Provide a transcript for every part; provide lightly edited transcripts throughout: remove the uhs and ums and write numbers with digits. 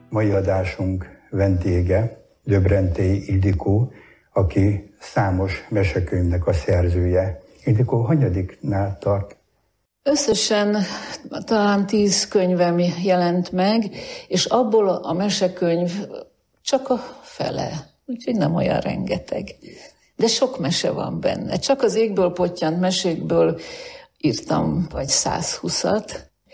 Mai adásunk vendége Döbrentei Ildikó, aki számos mesekönyvnek a szerzője. Ildikó, hanyadiknál tart? Összesen talán 10 könyvem jelent meg, és abból a mesekönyv csak a fele, úgyhogy nem olyan rengeteg. De sok mese van benne. Csak az égből pottyant mesékből írtam vagy 120-at.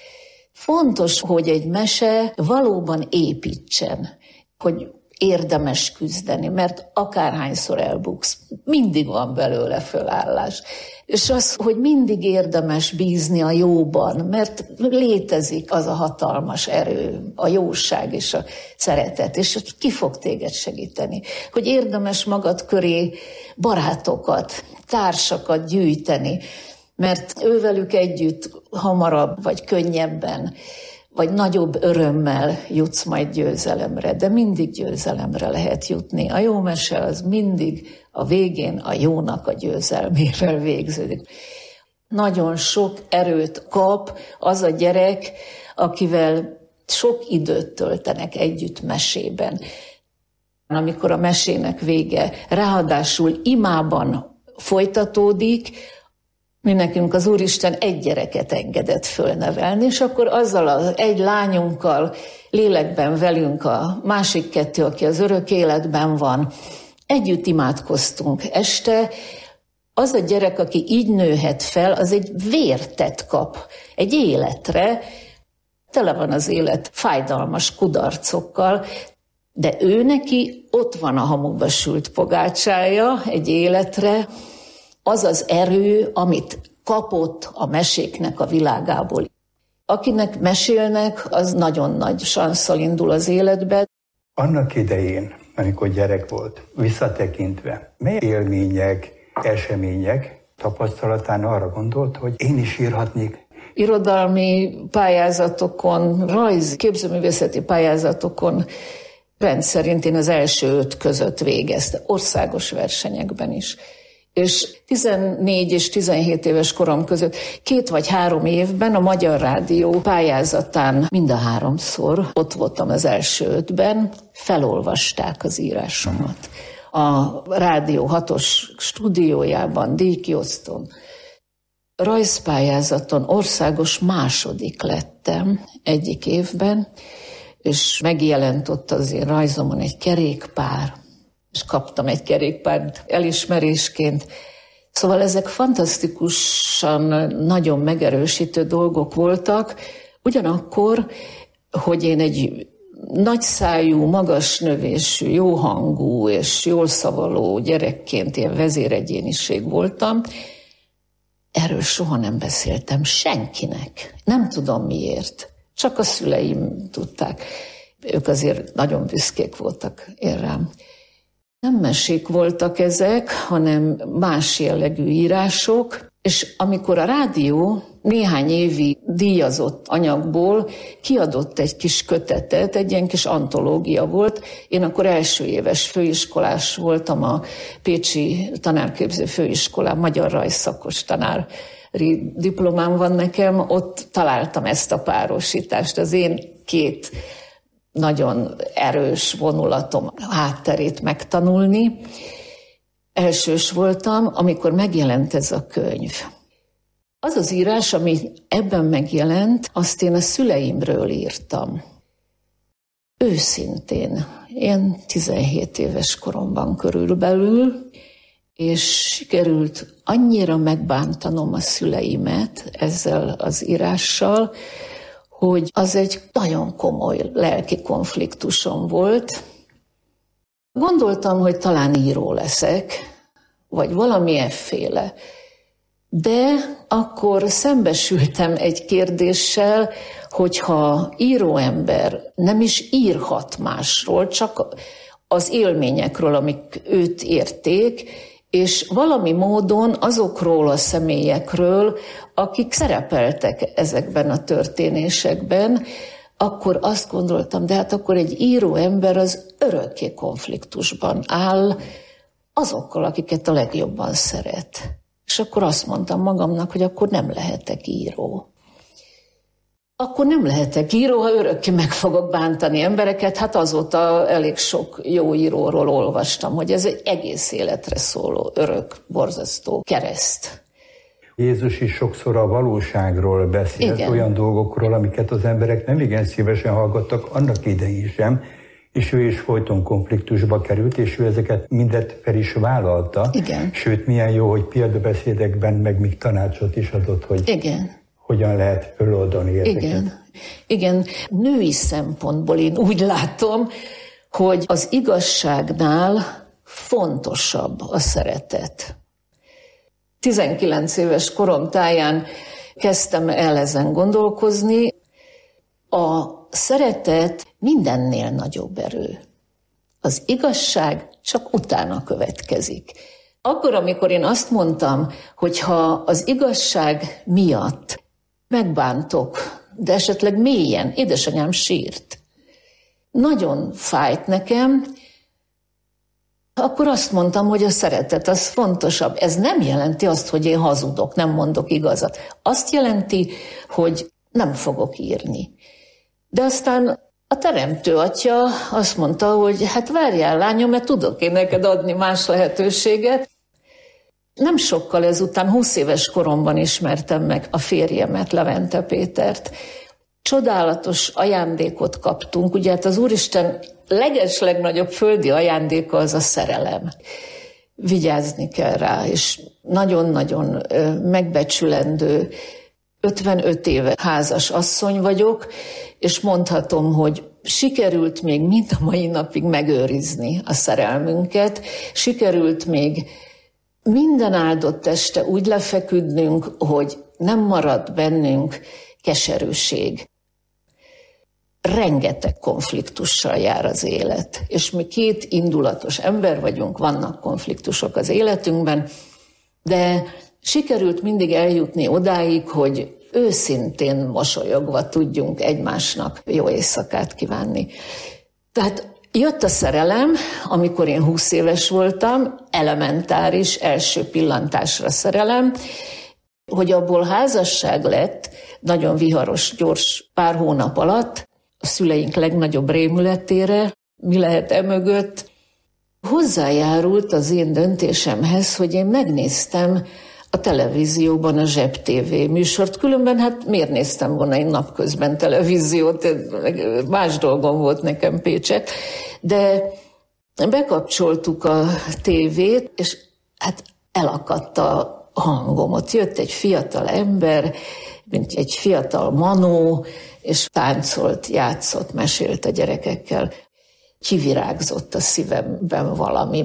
Fontos, hogy egy mese valóban építsen, hogy érdemes küzdeni, mert akárhányszor elbuksz, mindig van belőle fölállás. És az, hogy mindig érdemes bízni a jóban, mert létezik az a hatalmas erő, a jóság és a szeretet, és ki fog téged segíteni. Hogy érdemes magad köré barátokat, társakat gyűjteni, mert ővelük együtt hamarabb vagy könnyebben, vagy nagyobb örömmel jutsz majd győzelemre, de mindig győzelemre lehet jutni. A jó mese az mindig a végén a jónak a győzelmével végződik. Nagyon sok erőt kap az a gyerek, akivel sok időt töltenek együtt mesében. Amikor a mesének vége ráadásul imában folytatódik, mi nekünk az Úristen egy gyereket engedett fölnevelni, és akkor azzal az egy lányunkkal, lélekben velünk a másik 2, aki az örök életben van, együtt imádkoztunk este. Az a gyerek, aki így nőhet fel, az egy vértet kap egy életre, tele van az élet fájdalmas kudarcokkal, de ő neki ott van a hamukba sült pogácsája egy életre, az az erő, amit kapott a meséknek a világából. Akinek mesélnek, az nagyon nagy sanszal indul az életbe. Annak idején, amikor gyerek volt, visszatekintve, mely élmények, események tapasztalatán arra gondolt, hogy én is írhatnék? Irodalmi pályázatokon, képzőművészeti pályázatokon rendszerint én az első 5 között végeztem, országos versenyekben is. És 14 és 17 éves korom között 2 vagy 3 évben a Magyar Rádió pályázatán mind a 3-szor ott voltam az első 5-ben, felolvasták az írásomat. A Rádió 6-os stúdiójában díjkiosztón. Rajzpályázaton országos második lettem egyik évben, és megjelent ott az én rajzomon egy kerékpár, és kaptam egy kerékpárt elismerésként. Szóval ezek fantasztikusan, nagyon megerősítő dolgok voltak, ugyanakkor, hogy én egy nagyszájú, magas növésű, jóhangú és jól szavaló gyerekként ilyen vezéregyéniség voltam, erről soha nem beszéltem senkinek. Nem tudom miért. Csak a szüleim tudták. Ők azért nagyon büszkék voltak én rám. Nem mesék voltak ezek, hanem más jellegű írások, és amikor a rádió néhány évi díjazott anyagból kiadott egy kis kötetet, egy ilyen kis antológia volt, én akkor első éves főiskolás voltam a Pécsi Tanárképző Főiskolán, magyar rajzszakos tanári diplomám van nekem, ott találtam ezt a párosítást, az én 2 nagyon erős vonulatom hátterét megtanulni. Elsős voltam, amikor megjelent ez a könyv. Az az írás, ami ebben megjelent, azt én a szüleimről írtam. Őszintén, én 17 éves koromban körülbelül, és sikerült annyira megbántanom a szüleimet ezzel az írással, hogy az egy nagyon komoly lelki konfliktusom volt. Gondoltam, hogy talán író leszek, vagy valamilyenféle. De akkor szembesültem egy kérdéssel, hogyha íróember nem is írhat másról, csak az élményekről, amik őt érték, és valami módon azokról a személyekről, akik szerepeltek ezekben a történésekben, akkor azt gondoltam, de hát akkor egy író ember az örökké konfliktusban áll azokkal, akiket a legjobban szeret. És akkor azt mondtam magamnak, hogy akkor nem lehetek író. akkor nem lehetek író, ha örökké meg fogok bántani embereket. Hát azóta elég sok jó íróról olvastam, hogy ez egy egész életre szóló, örök, borzasztó kereszt. Jézus is sokszor a valóságról beszélt, igen, olyan dolgokról, amiket az emberek nem igen szívesen hallgattak annak idején sem, és ő is folyton konfliktusba került, és ő ezeket mindet fel is vállalta. igen. Sőt, milyen jó, hogy példabeszédekben meg még tanácsot is adott, hogy igen, hogyan lehet föloldani ezeket. igen, igen. Női szempontból én úgy látom, hogy az igazságnál fontosabb a szeretet. 19 éves korom táján kezdtem el ezen gondolkozni. A szeretet mindennél nagyobb erő. Az igazság csak utána következik. Akkor, amikor én azt mondtam, hogy ha az igazság miatt megbántok, de esetleg mélyen, édesanyám sírt, nagyon fájt nekem, akkor azt mondtam, hogy a szeretet az fontosabb. Ez nem jelenti azt, hogy én hazudok, nem mondok igazat. Azt jelenti, hogy nem fogok írni. De aztán a teremtő atya azt mondta, hogy hát várjál, lányom, mert tudok én neked adni más lehetőséget. Nem sokkal ezután, 20 éves koromban ismertem meg a férjemet, Levente Pétert. Csodálatos ajándékot kaptunk. Ugye hát az Úristen legeslegnagyobb földi ajándéka az a szerelem. Vigyázni kell rá, és nagyon-nagyon megbecsülendő. 55 éve házas asszony vagyok, és mondhatom, hogy sikerült még mind a mai napig megőrizni a szerelmünket, sikerült még minden áldott este úgy lefeküdnünk, hogy nem marad bennünk keserűség. Rengeteg konfliktussal jár az élet, és mi két indulatos ember vagyunk, vannak konfliktusok az életünkben, de sikerült mindig eljutni odáig, hogy őszintén mosolyogva tudjunk egymásnak jó éjszakát kívánni. Tehát jött a szerelem, amikor én 20 éves voltam, elementáris, első pillantásra szerelem, hogy abból házasság lett, nagyon viharos, gyors pár hónap alatt, a szüleink legnagyobb rémületére, mi lehet emögött, hozzájárult az én döntésemhez, hogy én megnéztem a televízióban a Zseb TV műsort. Különben hát miért néztem volna én napközben televíziót, más dolgom volt nekem Pécset, de bekapcsoltuk a tévét, és hát elakadt a hangom. Ott jött egy fiatal ember, mint egy fiatal manó, és táncolt, játszott, mesélt a gyerekekkel. Kivirágzott a szívemben valami.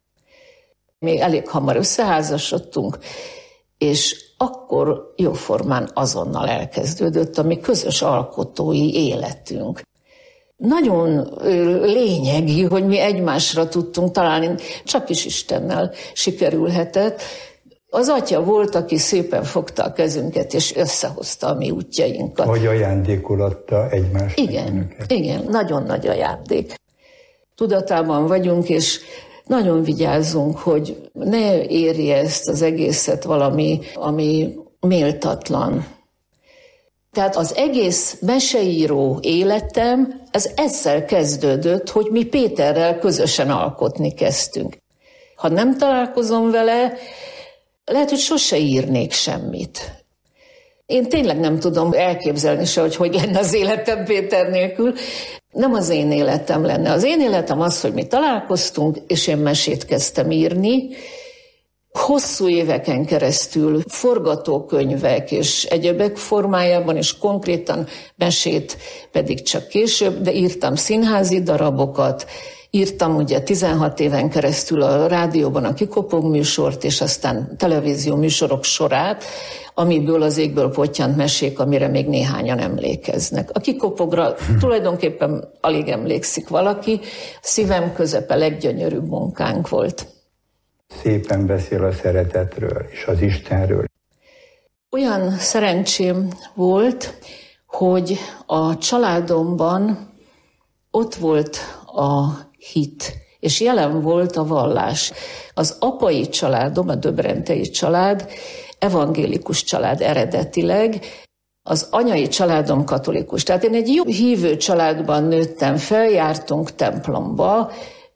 Még elég hamar összeházasodtunk, és akkor jóformán azonnal elkezdődött a mi közös alkotói életünk. Nagyon lényegi, hogy mi egymásra tudtunk találni, csak is Istennel sikerülhetett. Az atya volt, aki szépen fogta a kezünket, és összehozta a mi útjainkat. Vagy ajándékul adta egymást. Igen, nagyon nagy ajándék. Tudatában vagyunk, és nagyon vigyázzunk, hogy ne érje ezt az egészet valami, ami méltatlan. Tehát az egész meseíró életem, ez ezzel kezdődött, hogy mi Péterrel közösen alkotni kezdtünk. Ha nem találkozom vele, lehet, hogy sose írnék semmit. Én tényleg nem tudom elképzelni se, hogy lenne az életem Péter nélkül. Nem az én életem lenne. Az én életem az, hogy mi találkoztunk, és én mesét kezdtem írni. Hosszú éveken keresztül forgatókönyvek és egyebek formájában, és konkrétan mesét pedig csak később, de írtam színházi darabokat, írtam ugye 16 éven keresztül a rádióban a Kikopog műsort, és aztán televízió műsorok sorát, amiből az égből pottyant mesék, amire még néhányan emlékeznek. A Kikopogra tulajdonképpen alig emlékszik valaki, szívem közepe leggyönyörűbb munkánk volt. Szépen beszél a szeretetről és az Istenről. Olyan szerencsém volt, hogy a családomban ott volt a hit, és jelen volt a vallás. Az apai családom, a döbrentei család, evangélikus család eredetileg, Az anyai családom katolikus, tehát én egy jó hívő családban nőttem fel, jártunk templomba,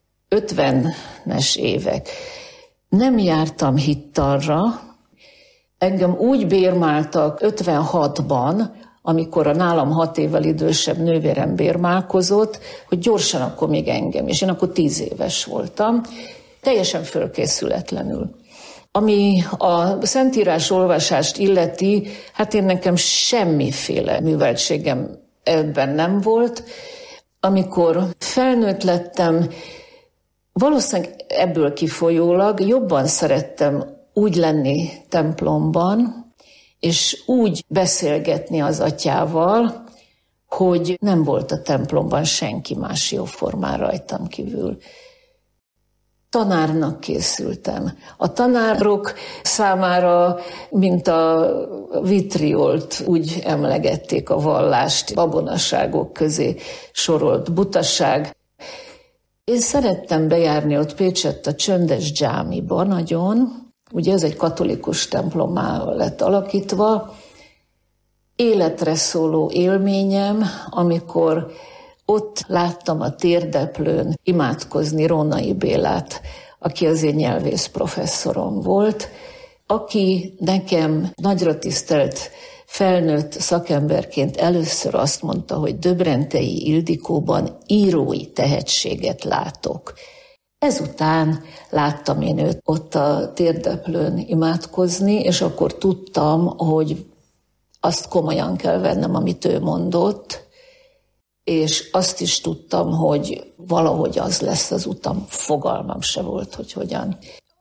50-es évek. Nem jártam hittanra, engem úgy bérmáltak 56-ban, amikor a nálam 6 évvel idősebb nővérem bérmálkozott, hogy gyorsan akkor még engem, és én akkor 10 éves voltam, teljesen fölkészületlenül. Ami a Szentírás olvasást illeti, hát én nekem semmiféle műveltségem ebben nem volt. Amikor felnőtt lettem, valószínűleg ebből kifolyólag jobban szerettem úgy lenni templomban, és úgy beszélgetni az atyával, hogy nem volt a templomban senki más jóformán rajtam kívül. Tanárnak készültem. A tanárok számára, mint a vitriolt, úgy emlegették a vallást, babonaságok közé sorolt butaság. Én szerettem bejárni ott Pécsett a Csöndes dzsámiba nagyon, ugye ez egy katolikus templommá lett alakítva. Életre szóló élményem, amikor ott láttam a térdeplőn imádkozni Rónai Bélát, aki az én nyelvész professzorom volt, aki nekem nagyra tisztelt felnőtt szakemberként először azt mondta, hogy Döbrentei Ildikóban írói tehetséget látok. Ezután láttam én őt ott a térdeplőn imádkozni, és akkor tudtam, hogy azt komolyan kell vennem, amit ő mondott, és azt is tudtam, hogy valahogy az lesz az utam. Fogalmam se volt, hogy hogyan.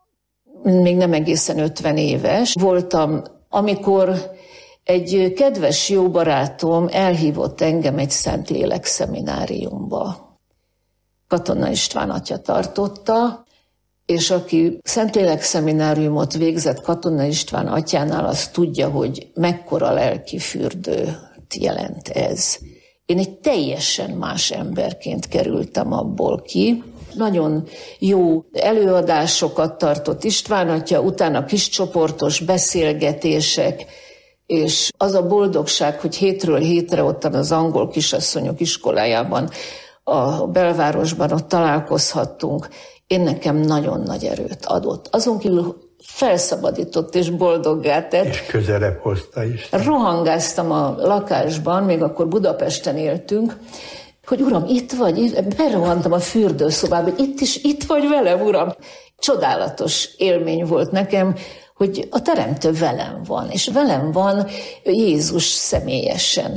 Még nem egészen 50 éves voltam, amikor egy kedves jó barátom elhívott engem egy Szentlélek szemináriumba. Katona István atya tartotta, és aki Szentlélek szemináriumot végzett Katona István atyánál, az tudja, hogy mekkora lelki fürdőt jelent ez. Én egy teljesen más emberként kerültem abból ki. Nagyon jó előadásokat tartott István atya, utána kiscsoportos beszélgetések, és az a boldogság, hogy hétről hétre ottan az angol kisasszonyok iskolájában, a belvárosban ott találkozhattunk, én nekem nagyon nagy erőt adott. Azon kívül felszabadított és boldoggá tett. És közelebb hozta is. Rohangáztam a lakásban, még akkor Budapesten éltünk, hogy uram, itt vagy? Berohantam a fürdőszobába, hogy itt vagy velem, uram. Csodálatos élmény volt nekem, hogy a Teremtő velem van, és velem van Jézus személyesen.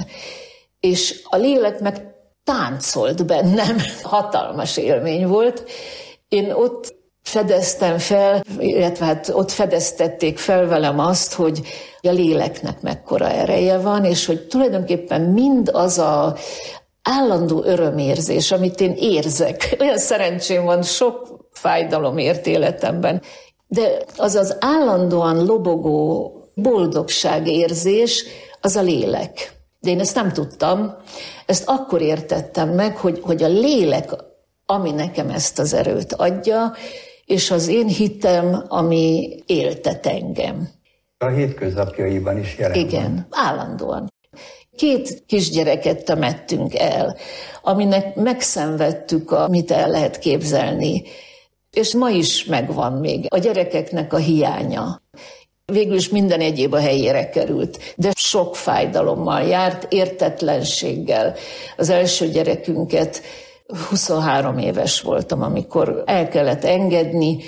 És a lélek meg táncolt bennem, hatalmas élmény volt. Én ott fedeztem fel, illetve hát ott fedeztették fel velem azt, hogy a léleknek mekkora ereje van, és hogy tulajdonképpen mind az a állandó örömérzés, amit én érzek. Olyan szerencsém van, sok fájdalom ért életemben, de az állandóan lobogó boldogságérzés, az a lélek. De én ezt nem tudtam, ezt akkor értettem meg, hogy a lélek, ami nekem ezt az erőt adja, és az én hitem, ami éltet engem. A hétköznapjaiban is jelen Igen, van. állandóan. 2 kisgyereket temettünk el, aminek megszenvedtük, amit el lehet képzelni. És ma is megvan még a gyerekeknek a hiánya. Végül is minden egyéb a helyére került, de sok fájdalommal járt, értetlenséggel. Az első gyerekünket 23 éves voltam, amikor el kellett engedni.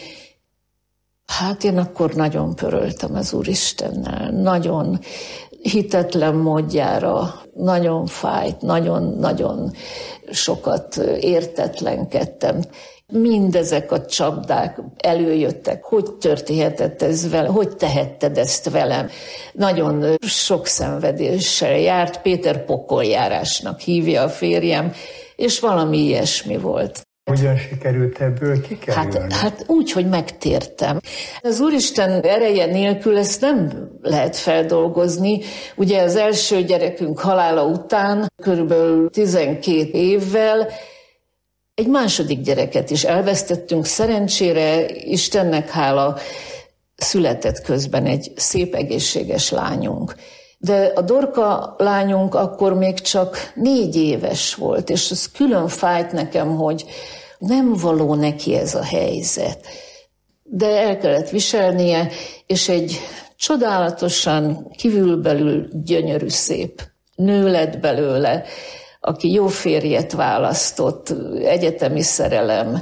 Hát én akkor nagyon pöröltem az Úristennel, nagyon hitetlen módjára, nagyon fájt, nagyon-nagyon sokat értetlenkedtem. Mindezek a csapdák előjöttek, hogy történhetett ez velem, hogy tehetted ezt velem. Nagyon sok szenvedéssel járt, Péter pokoljárásnak hívja a férjem, és valami ilyesmi volt. Hogyan sikerült ebből kikerülni? Hát úgy, hogy megtértem. Az Úristen ereje nélkül ezt nem lehet feldolgozni. Ugye az első gyerekünk halála után, körülbelül 12 évvel, egy második gyereket is elvesztettünk. Szerencsére, Istennek hála, született közben egy szép egészséges lányunk. De a Dorka lányunk akkor még csak 4 éves volt, és ez külön fájt nekem, hogy nem való neki ez a helyzet. De el kellett viselnie, és egy csodálatosan, kívülbelül gyönyörű, szép nő lett belőle, aki jó férjet választott, egyetemi szerelem,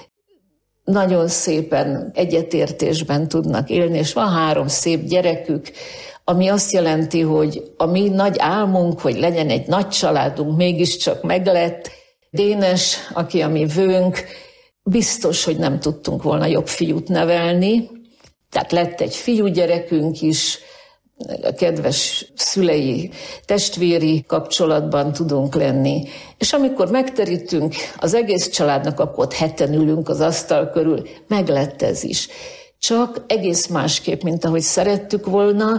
nagyon szépen egyetértésben tudnak élni, és van 3 szép gyerekük, ami azt jelenti, hogy a mi nagy álmunk, hogy legyen egy nagy családunk, mégiscsak meglett. Dénes, aki a mi vőnk, biztos, hogy nem tudtunk volna jobb fiút nevelni, tehát lett egy fiúgyerekünk is, a kedves szülei, testvéri kapcsolatban tudunk lenni. És amikor megterítünk az egész családnak, akkor ott 7-en ülünk az asztal körül, meglett ez is. Csak egész másképp, mint ahogy szerettük volna.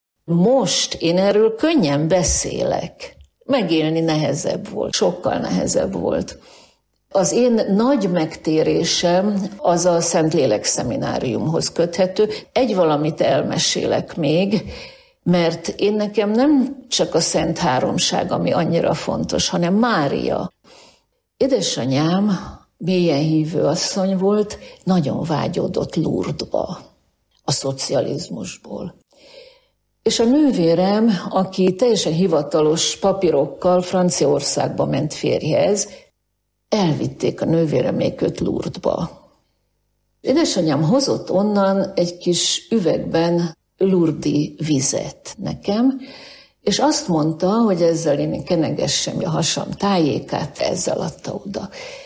Most én erről könnyen beszélek. Megélni nehezebb volt, sokkal nehezebb volt. Az én nagy megtérésem az a Szentlélek szemináriumhoz köthető. Egy valamit elmesélek még, mert én nekem nem csak a Szent Háromság, ami annyira fontos, hanem Mária. Édesanyám mélyen hívő asszony volt, nagyon vágyódott Lourdesba, a szocializmusból. És a nővérem, aki teljesen hivatalos papírokkal Franciaországba ment férjhez, elvitték a nővéreméköt Lourdesba. Édesanyám hozott onnan egy kis üvegben lourdesi vizet nekem, és azt mondta, hogy ezzel én kenegessem a hasam tájékát, ezzel adta oda.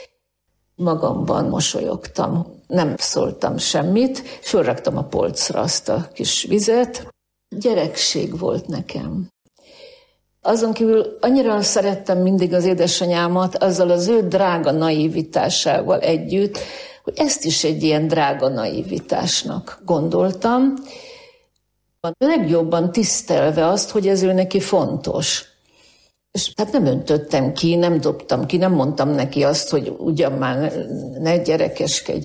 Magamban mosolyogtam, nem szóltam semmit, fölraktam a polcra azt a kis vizet. Gyerekség volt nekem. Azon kívül annyira szerettem mindig az édesanyámat, azzal az ő drága naivitásával együtt, hogy ezt is egy ilyen drága naivitásnak gondoltam, a legjobban tisztelve azt, hogy ez ő neki fontos. És hát nem öntöttem ki, nem dobtam ki, nem mondtam neki azt, hogy ugyan már ne gyerekeskedj.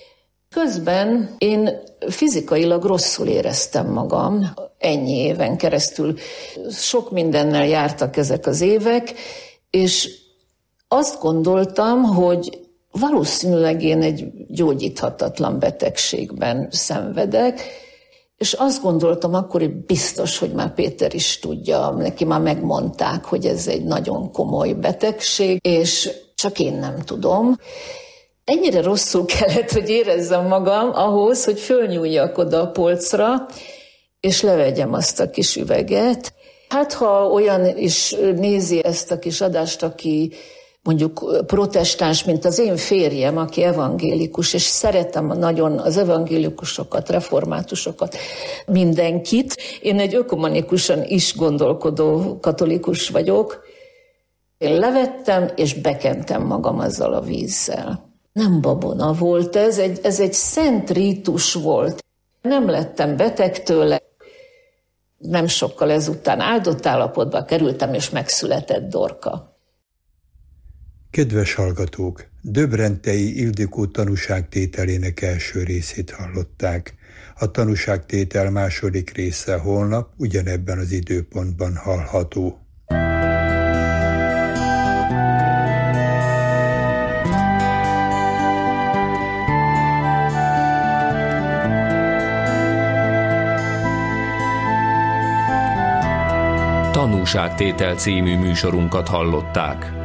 Közben én fizikailag rosszul éreztem magam, ennyi éven keresztül. Sok mindennel jártak ezek az évek, és azt gondoltam, hogy valószínűleg én egy gyógyíthatatlan betegségben szenvedek, és azt gondoltam akkor, hogy biztos, hogy már Péter is tudja, neki már megmondták, hogy ez egy nagyon komoly betegség, és csak én nem tudom. Ennyire rosszul kellett, hogy érezzem magam ahhoz, hogy fölnyúljak oda a polcra, és levegyem azt a kis üveget. Hát, ha olyan is nézi ezt a kis adást, aki mondjuk protestáns, mint az én férjem, aki evangélikus, és szeretem nagyon az evangélikusokat, reformátusokat, mindenkit. Én egy ökumenikusan is gondolkodó katolikus vagyok. Én levettem, és bekentem magam azzal a vízzel. Nem babona volt ez egy szent rítus volt. Nem lettem beteg tőle. Nem sokkal ezután áldott állapotba kerültem, és megszületett Dorka. Kedves hallgatók, Döbrentei Ildikó tanúságtételének első részét hallották. A tanúságtétel második része holnap ugyanebben az időpontban hallható. Tanúságtétel című műsorunkat hallották.